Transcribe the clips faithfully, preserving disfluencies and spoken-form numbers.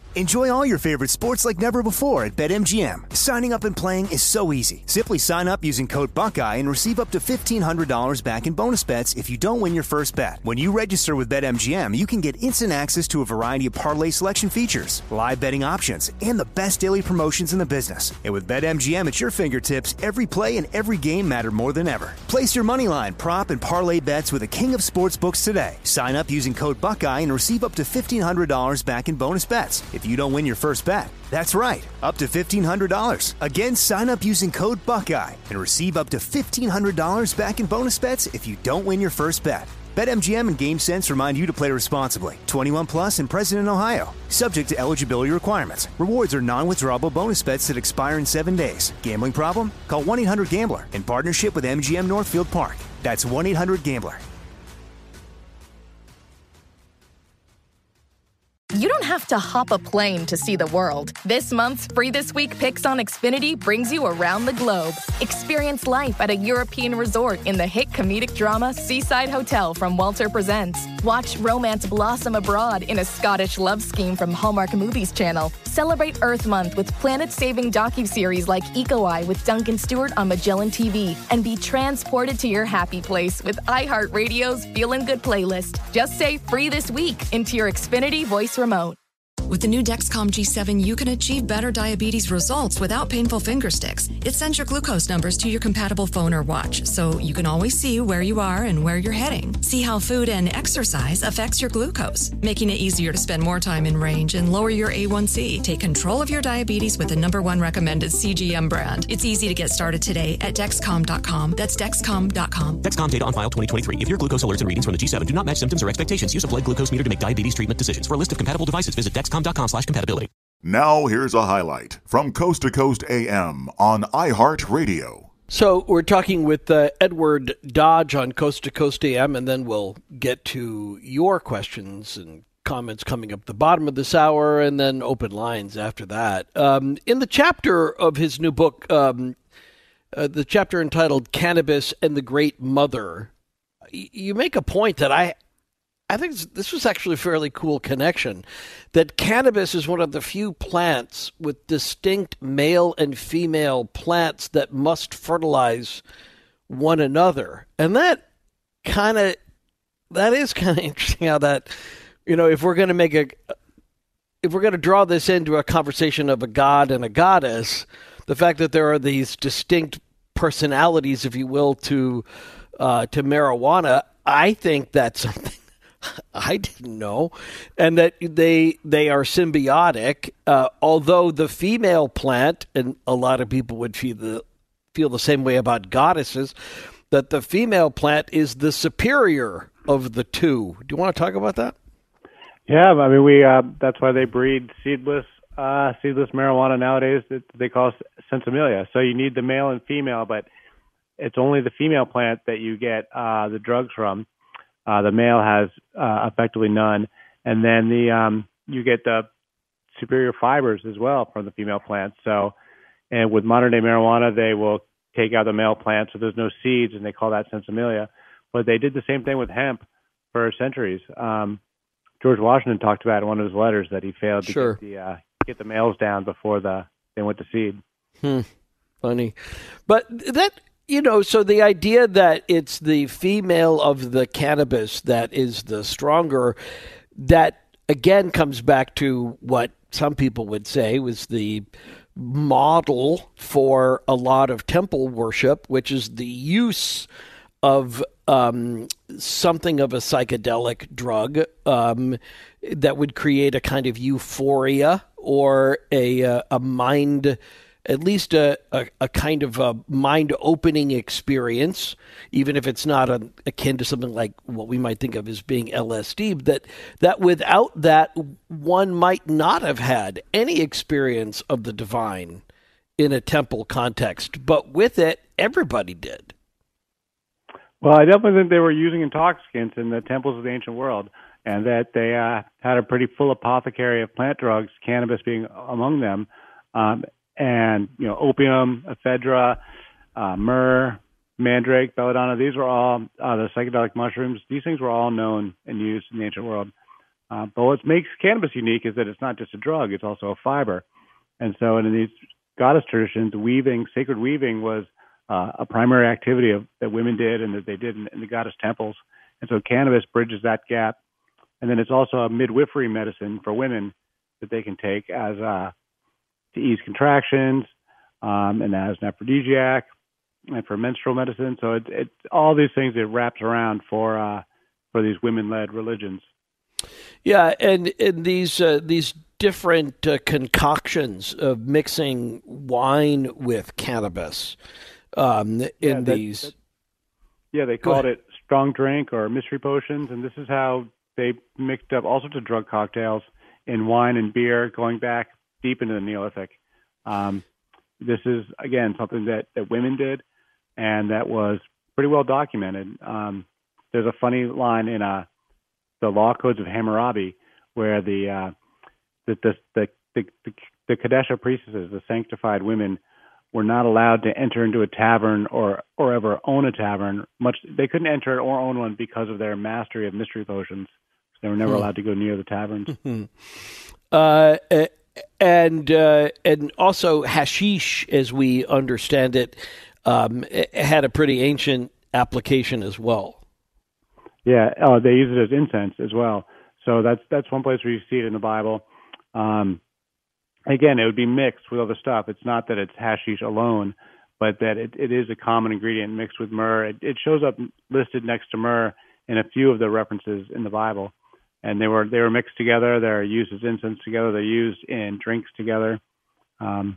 Enjoy all your favorite sports like never before at BetMGM. Signing up and playing is so easy. Simply sign up using code Buckeye and receive up to fifteen hundred dollars back in bonus bets if you don't win your first bet. When you register with BetMGM, you can get instant access to a variety of parlay selection features, live betting options, and the best daily promotions in the business. And with BetMGM at your fingertips, every play and every game matter more than ever. Place your moneyline, prop, and parlay bets with the king of sportsbooks today. Sign up using code Buckeye and receive up to fifteen hundred dollars back in bonus bets if you don't win your first bet. That's right, up to fifteen hundred dollars. Again, sign up using code Buckeye and receive up to fifteen hundred dollars back in bonus bets if you don't win your first bet. BetMGM and GameSense remind you to play responsibly. twenty-one plus and present in Ohio. Subject to eligibility requirements. Rewards are non-withdrawable bonus bets that expire in seven days. Gambling problem? Call one eight hundred gambler in partnership with M G M Northfield Park. That's one eight hundred gambler. You don't have to hop a plane to see the world. This month's Free This Week Picks on Xfinity brings you around the globe. Experience life at a European resort in the hit comedic drama Seaside Hotel from Walter Presents. Watch romance blossom abroad in a Scottish love scheme from Hallmark Movies Channel. Celebrate Earth Month with planet-saving docuseries like Eco Eye with Duncan Stewart on Magellan T V. And be transported to your happy place with iHeartRadio's Feelin' Good playlist. Just say Free This Week into your Xfinity voice remote. With the new Dexcom G seven, you can achieve better diabetes results without painful finger sticks. It sends your glucose numbers to your compatible phone or watch, so you can always see where you are and where you're heading. See how food and exercise affects your glucose, making it easier to spend more time in range and lower your A one C. Take control of your diabetes with the number one recommended C G M brand. It's easy to get started today at Dexcom dot com. That's Dexcom dot com. Dexcom data on file twenty twenty-three. If your glucose alerts and readings from the G seven do not match symptoms or expectations, use a blood glucose meter to make diabetes treatment decisions. For a list of compatible devices, visit Dexcom dot com slash compatibility. Now here's a highlight from Coast to Coast A M on iHeartRadio. So we're talking with uh, Edward Dodge on Coast to Coast A M, and then we'll get to your questions and comments coming up the bottom of this hour, and then open lines after that. Um, in the chapter of his new book, um, uh, the chapter entitled Cannabis and the Great Mother, y- you make a point that I I think this was actually a fairly cool connection, that cannabis is one of the few plants with distinct male and female plants that must fertilize one another. And that kind of, that is kind of interesting how that, you know, if we're going to make a, if we're going to draw this into a conversation of a god and a goddess, the fact that there are these distinct personalities, if you will, to, uh, to marijuana, I think that's something I didn't know, and that they they are symbiotic. Uh, although the female plant, and a lot of people would feel the feel the same way about goddesses, that the female plant is the superior of the two. Do you want to talk about that? Yeah, I mean, we uh, that's why they breed seedless uh, seedless marijuana nowadays. That they call Sensimilia. So you need the male and female, but it's only the female plant that you get uh, the drugs from. Uh, the male has uh, effectively none, and then the um, you get the superior fibers as well from the female plants. So, and with modern day marijuana, they will take out the male plant, so there's no seeds, and they call that Sensimilia. But they did the same thing with hemp for centuries. Um, George Washington talked about in one of his letters that he failed to sure. get the uh, get the males down before the they went to seed. Hmm. Funny, but that. You know, so the idea that it's the female of the cannabis that is the stronger, that again comes back to what some people would say was the model for a lot of temple worship, which is the use of um, something of a psychedelic drug um, that would create a kind of euphoria or a, uh, a mind at least a, a, a kind of a mind-opening experience, even if it's not a, akin to something like what we might think of as being L S D, that, that without that, one might not have had any experience of the divine in a temple context. But with it, everybody did. Well, I definitely think they were using intoxicants in the temples of the ancient world, and that they uh, had a pretty full apothecary of plant drugs, cannabis being among them. Um, And, you know, opium, ephedra, uh, myrrh, mandrake, belladonna, these were all uh, the psychedelic mushrooms. These things were all known and used in the ancient world. Uh, but what makes cannabis unique is that it's not just a drug; it's also a fiber. And so, in these goddess traditions, weaving, sacred weaving, was uh, a primary activity of, that women did and that they did in, in the goddess temples. And so, cannabis bridges that gap. And then it's also a midwifery medicine for women that they can take as uh, to ease contractions, um, and as an aphrodisiac, and for menstrual medicine. So it's it, all these things it wraps around for uh, for these women-led religions. Yeah, and, and these uh, these different uh, concoctions of mixing wine with cannabis um, in yeah, that, these. That, yeah, they called it strong drink or mystery potions, and this is how they mixed up all sorts of drug cocktails in wine and beer, going back deep into the Neolithic. Um, this is, again, something that, that women did, and that was pretty well documented. Um, there's a funny line in uh, the Law Codes of Hammurabi where the uh, the, the, the, the, the, the Kadesha priestesses, the sanctified women, were not allowed to enter into a tavern or, or ever own a tavern. Much they couldn't enter or own one because of their mastery of mystery potions. So they were never allowed to go near the taverns. uh, and uh, and also hashish, as we understand it, um, it had a pretty ancient application as well. Yeah, oh, they use it as incense as well. So that's that's one place where you see it in the Bible. Um, again, it would be mixed with other stuff. It's not that it's hashish alone, but that it, it is a common ingredient mixed with myrrh. It, it shows up listed next to myrrh in a few of the references in the Bible, and they were they were mixed together. They're used as incense together. They're used in drinks together. Um,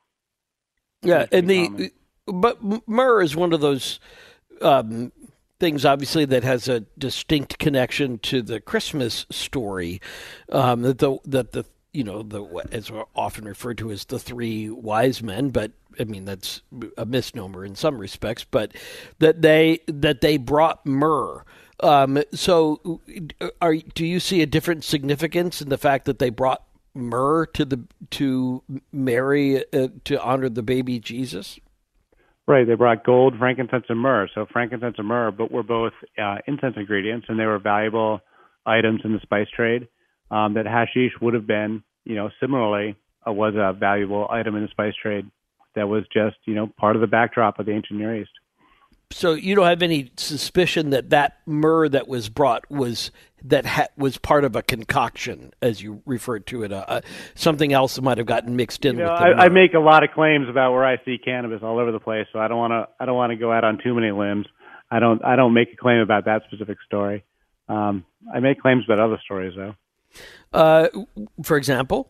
yeah, and the common. But myrrh is one of those um, things, obviously, that has a distinct connection to the Christmas story. Um, that the that the you know the as often referred to as the three wise men, but I mean that's a misnomer in some respects. But that they that they brought myrrh. Um, so, are do you see a different significance in the fact that they brought myrrh to the to Mary uh, to honor the baby Jesus? Right, they brought gold, frankincense, and myrrh. So frankincense and myrrh, but were both uh, incense ingredients, and they were valuable items in the spice trade. Um, that hashish would have been, you know, similarly uh, was a valuable item in the spice trade. That was just, you know, part of the backdrop of the ancient Near East. So you don't have any suspicion that that myrrh that was brought was that ha- was part of a concoction, as you referred to it, uh, uh, something else that might have gotten mixed in you know, with the I, myrrh. I make a lot of claims about where I see cannabis all over the place, so I don't want to. I don't want to go out on too many limbs. I don't. I don't make a claim about that specific story. Um, I make claims about other stories, though. Uh, for example.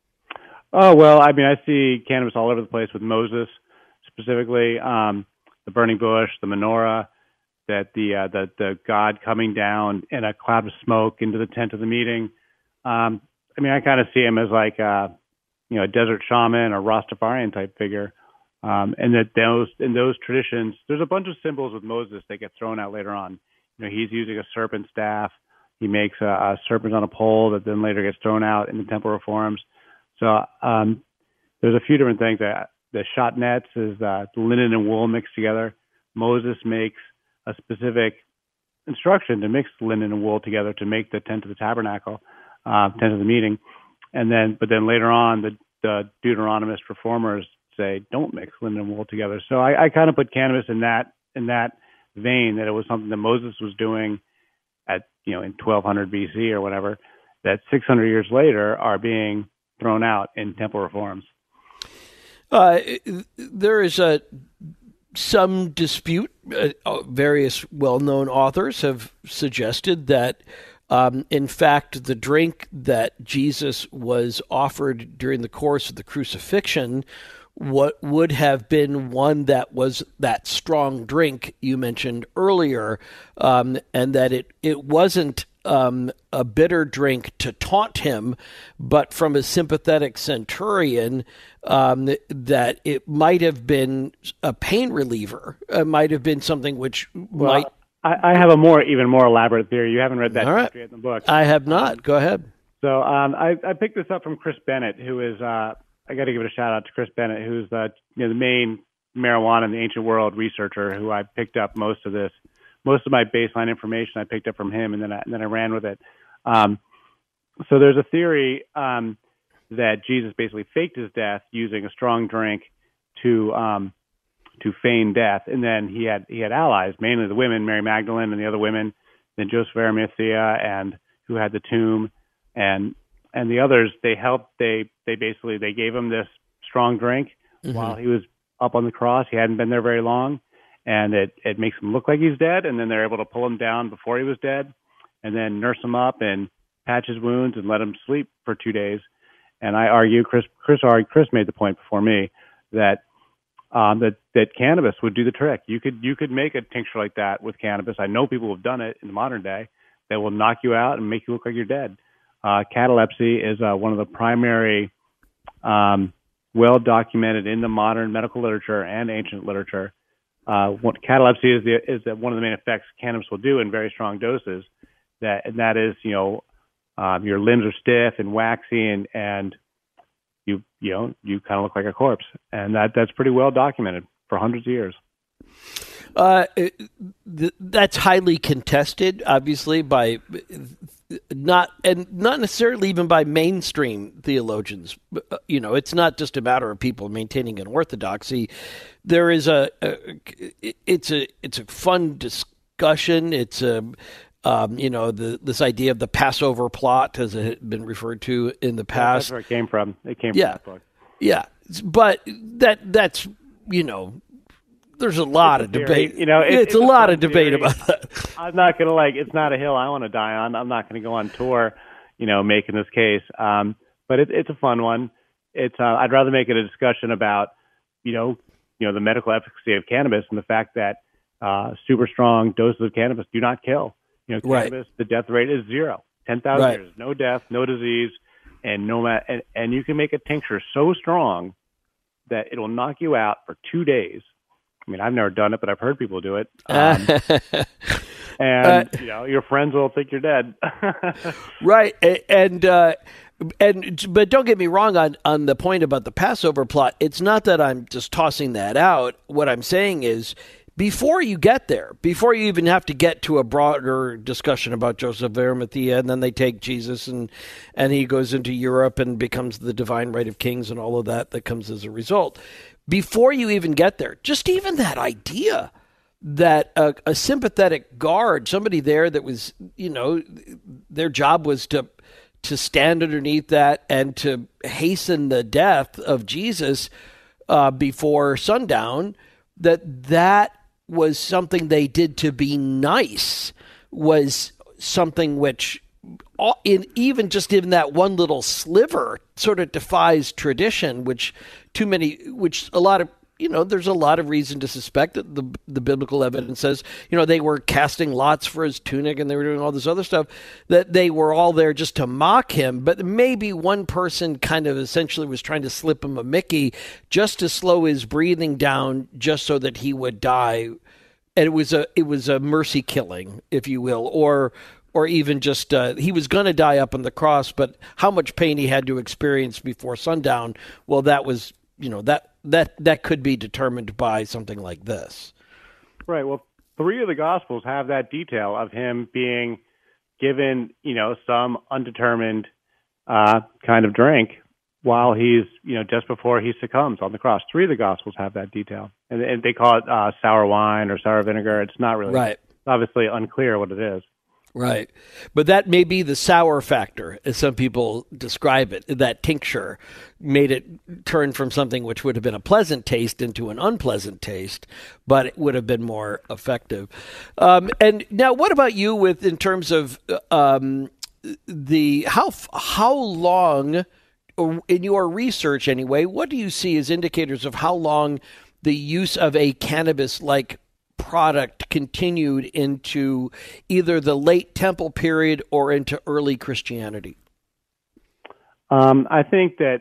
Oh well, I mean, I see cannabis all over the place with Moses, specifically. Um, the burning bush, the menorah, that the, uh, the the God coming down in a cloud of smoke into the tent of the meeting. Um, I mean, I kind of see him as like a, you know, a desert shaman or Rastafarian type figure. Um, and that those in those traditions, there's a bunch of symbols with Moses that get thrown out later on. You know, he's using a serpent staff. He makes a, a serpent on a pole that then later gets thrown out in the temple reforms. So um, there's a few different things that. The shot nets is uh, linen and wool mixed together. Moses makes a specific instruction to mix linen and wool together to make the tent of the tabernacle, uh, tent of the meeting. And then, but then later on, the, the Deuteronomist reformers say, don't mix linen and wool together. So I, I kind of put cannabis in that in that vein, that it was something that Moses was doing at, you know, in twelve hundred B C or whatever, that six hundred years later are being thrown out in temple reforms. Uh, there is a some dispute. Uh, various well-known authors have suggested that, um, in fact, the drink that Jesus was offered during the course of the crucifixion, what would have been one that was that strong drink you mentioned earlier, um, and that it it wasn't um, a bitter drink to taunt him, but from a sympathetic centurion, um, that it might have been a pain reliever. It might have been something which well, might. I, I have a more, even more elaborate theory. You haven't read that All right. history in the book. I have not. Go ahead. So um, I, I picked this up from Chris Bennett, who is, uh, I got to give it a shout out to Chris Bennett, who's the, you know, the main marijuana in the ancient world researcher, who I picked up most of this. Most of my baseline information I picked up from him, and then I, and then I ran with it. Um, so there's a theory um, that Jesus basically faked his death using a strong drink to um, to feign death, and then he had he had allies, mainly the women, Mary Magdalene and the other women, then Joseph of Arimathea, and who had the tomb, and and the others. They helped. They they basically they gave him this strong drink mm-hmm. while he was up on the cross. He hadn't been there very long, and it it makes him look like he's dead, and then they're able to pull him down before he was dead, and then nurse him up and patch his wounds and let him sleep for two days. And I argue, Chris Chris argued, Chris made the point before me that. Um, that that cannabis would do the trick. You could you could make a tincture like that with cannabis. I know people have done it in the modern day. That will knock you out and make you look like you're dead. Uh, catalepsy is uh, one of the primary, um, well documented in the modern medical literature and ancient literature. Uh, what catalepsy is the is that one of the main effects cannabis will do in very strong doses. That and that is you know um, your limbs are stiff and waxy and and you you know you kind of look like a corpse, and that that's pretty well documented for hundreds of years. Uh, th- that's highly contested, obviously, by not and not necessarily even by mainstream theologians. You know, it's not just a matter of people maintaining an orthodoxy. There is a, a it's a it's a fun discussion. It's a Um, you know, the, this idea of the Passover plot has been referred to in the past. Yeah, that's where it came from. It came yeah. from that book. Yeah. But that that's, you know, there's a lot it's of a debate. You know, it, it's, it's a, a lot of theory. debate about that. I'm not going to like, it's not a hill I want to die on. I'm not going to go on tour, you know, making this case. Um, but it, it's a fun one. It's, uh, I'd rather make it a discussion about, you know, you know, the medical efficacy of cannabis and the fact that uh, super strong doses of cannabis do not kill. You know, cannabis, right. the death rate is zero. ten thousand right. years, no death, no disease, and no ma- and, and you can make a tincture so strong that it'll knock you out for two days. I mean, I've never done it, but I've heard people do it. Um, and, uh, you know, your friends will think you're dead. Right. And, uh, and, but don't get me wrong on, on the point about the Passover plot. It's not that I'm just tossing that out. What I'm saying is, before you get there, before you even have to get to a broader discussion about Joseph of Arimathea, and then they take Jesus and and he goes into Europe and becomes the divine right of kings and all of that that comes as a result. Before you even get there, just even that idea that a, a sympathetic guard, somebody there that was, you know, their job was to to stand underneath that and to hasten the death of Jesus uh, before sundown, that that was something they did to be nice, was something which, in even just in that one little sliver, sort of defies tradition, which too many, which a lot of, you know, there's a lot of reason to suspect that the the biblical evidence says, you know, they were casting lots for his tunic and they were doing all this other stuff, that they were all there just to mock him. But maybe one person kind of essentially was trying to slip him a Mickey just to slow his breathing down, just so that he would die. And it was a it was a mercy killing, if you will, or or even just uh, he was going to die up on the cross, but how much pain he had to experience before sundown, well, that was, you know, that that that could be determined by something like this. Right. Well, three of the Gospels have that detail of him being given, you know, some undetermined uh, kind of drink while he's, you know, just before he succumbs on the cross. Three of the Gospels have that detail. And, and they call it uh, sour wine or sour vinegar. It's not really, right. It's obviously unclear what it is. Right. But that may be the sour factor, as some people describe it. That tincture made it turn from something which would have been a pleasant taste into an unpleasant taste, but it would have been more effective. Um, and now what about you with, in terms of um, the, how, how long, in your research anyway, what do you see as indicators of how long the use of a cannabis-like product continued into either the late Temple period or into early Christianity? Um, I think that,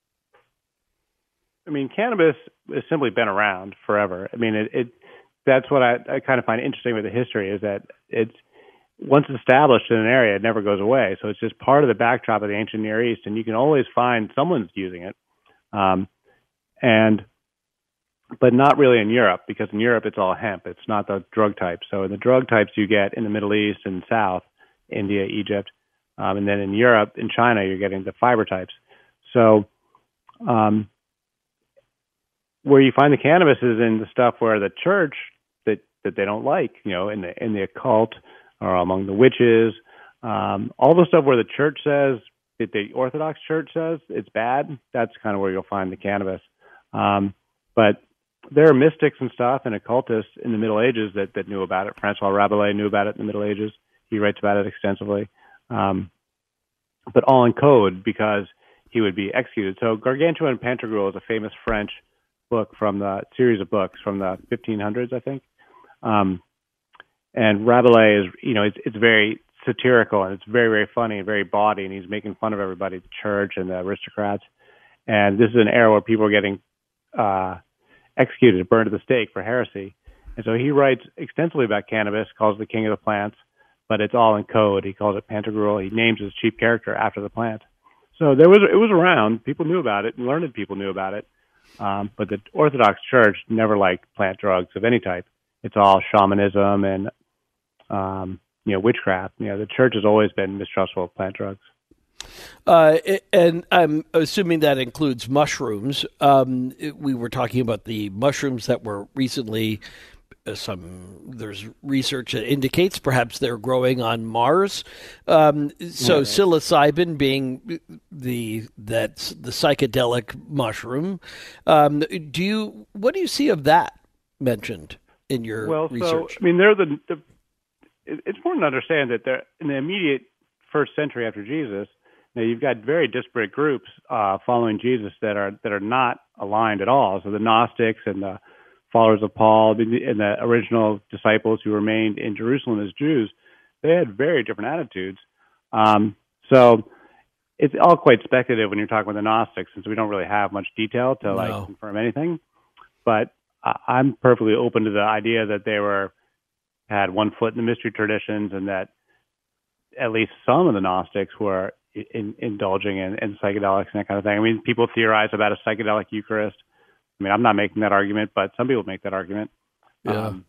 I mean, cannabis has simply been around forever. I mean, it, it that's what I, I kind of find interesting with the history, is that it's, once established in an area, it never goes away. So it's just part of the backdrop of the ancient Near East, and you can always find someone's using it. Um, and but not really in Europe, because in Europe it's all hemp. It's not the drug type. So in the drug types you get in the Middle East and South, India, Egypt, Um, and then in Europe, in China, you're getting the fiber types. So um, where you find the cannabis is in the stuff where the church that, that they don't like, you know, in the in the occult or among the witches, um, all the stuff where the church says, that the Orthodox Church says it's bad, that's kind of where you'll find the cannabis. Um, but there are mystics and stuff and occultists in the Middle Ages that, that knew about it. Francois Rabelais knew about it in the Middle Ages. He writes about it extensively. Um, but all in code because he would be executed. So Gargantua and Pantagruel is a famous French book from the series of books from the fifteen hundreds, I think. Um, and Rabelais is, you know, it's, it's very satirical and it's very, very funny and very bawdy, and he's making fun of everybody, the church and the aristocrats. And this is an era where people are getting uh, executed, burned at the stake for heresy. And so he writes extensively about cannabis, calls it the king of the plants, but it's all in code. He calls it Pantagruel. He names his chief character after the plant. So there was it was around. People knew about it, and learned people knew about it. Um, but the Orthodox Church never liked plant drugs of any type. It's all shamanism and um, you know witchcraft. You know the church has always been mistrustful of plant drugs. Uh, and I'm assuming that includes mushrooms. Um, we were talking about the mushrooms that were recently. Uh, some there's research that indicates perhaps they're growing on Mars. Um, so yeah. Psilocybin being the that's the psychedelic mushroom. Um, do you what do you see of that mentioned in your well, research? Well, so I mean, they're the, the it's important to understand that they're in the immediate first century after Jesus. Now you've got very disparate groups uh, following Jesus that are that are not aligned at all. So the Gnostics and the followers of Paul and the original disciples who remained in Jerusalem as Jews, they had very different attitudes. Um, so it's all quite speculative when you're talking with the Gnostics, since we don't really have much detail to like no. confirm anything. But I'm perfectly open to the idea that they were had one foot in the mystery traditions, and that at least some of the Gnostics were in, indulging in, in psychedelics and that kind of thing. I mean, people theorize about a psychedelic Eucharist. I mean, I'm not making that argument, but some people make that argument. Yeah. Um,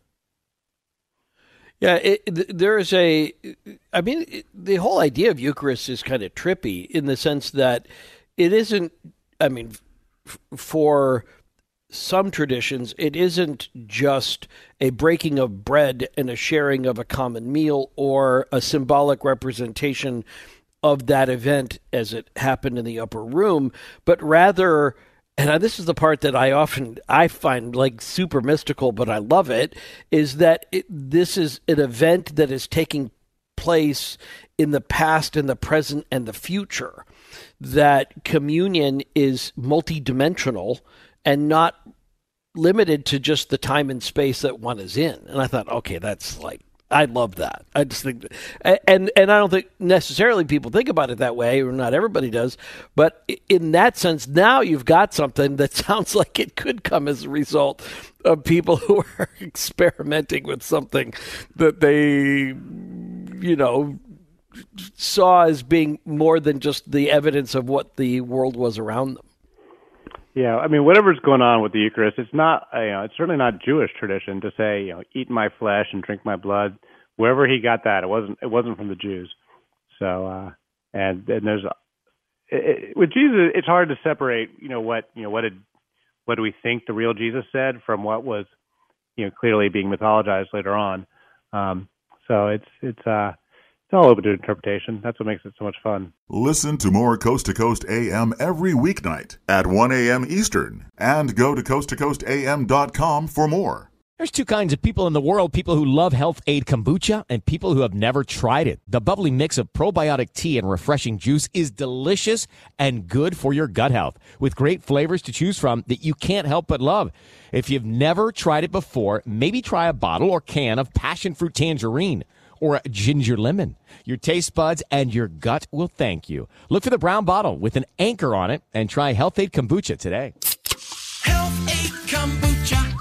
yeah, it, there is a, I mean, it, the whole idea of Eucharist is kind of trippy in the sense that it isn't, I mean, f- for some traditions, it isn't just a breaking of bread and a sharing of a common meal or a symbolic representation of that event as it happened in the upper room, but rather... And this is the part that I often, I find like super mystical, but I love it, is that it, this is an event that is taking place in the past and the present and the future. That communion is multidimensional and not limited to just the time and space that one is in. And I thought, okay, that's like, I love that. I just think, and and I don't think necessarily people think about it that way, or not everybody does. But in that sense, now you've got something that sounds like it could come as a result of people who are experimenting with something that they, you know, saw as being more than just the evidence of what the world was around them. Yeah, I mean, whatever's going on with the Eucharist, it's not, you know, it's certainly not Jewish tradition to say, you know, eat my flesh and drink my blood. Wherever he got that, it wasn't, it wasn't from the Jews. So, uh, and, and there's, it, it, with Jesus, it's hard to separate, you know, what, you know, what did, what do we think the real Jesus said from what was, you know, clearly being mythologized later on. Um, so it's, it's, uh, It's all open to interpretation. That's what makes it so much fun. Listen to more Coast to Coast A M every weeknight at one a.m. Eastern, and go to coast to coast a m dot com for more. There's two kinds of people in the world, people who love Health Aid Kombucha and people who have never tried it. The bubbly mix of probiotic tea and refreshing juice is delicious and good for your gut health, with great flavors to choose from that you can't help but love. If you've never tried it before, maybe try a bottle or can of passion fruit tangerine or a ginger lemon. Your taste buds and your gut will thank you. Look for the brown bottle with an anchor on it and try Health Aid Kombucha today. Health Aid Kombucha.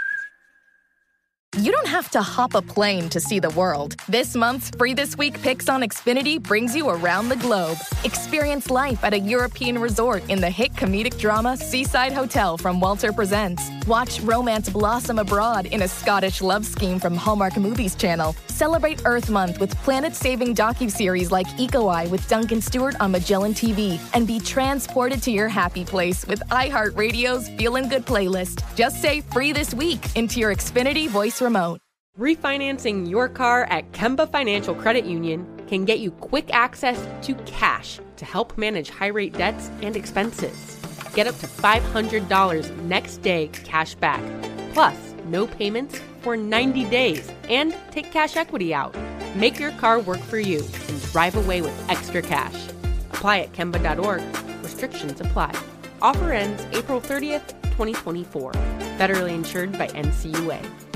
You don't have to hop a plane to see the world. This month's Free This Week Picks on Xfinity brings you around the globe. Experience life at a European resort in the hit comedic drama Seaside Hotel from Walter Presents. Watch romance blossom abroad in a Scottish love scheme from Hallmark Movies Channel. Celebrate Earth Month with planet-saving docuseries like Eco Eye with Duncan Stewart on Magellan T V. And be transported to your happy place with iHeartRadio's Feelin' Good playlist. Just say free this week into your Xfinity voice remote. Refinancing your car at Kemba Financial Credit Union can get you quick access to cash to help manage high-rate debts and expenses. Get up to five hundred dollars next day cash back, plus no payments for ninety days, and take cash equity out. Make your car work for you and drive away with extra cash. Apply at Kemba dot org. Restrictions apply. Offer ends April thirtieth, twenty twenty-four. Federally insured by N C U A.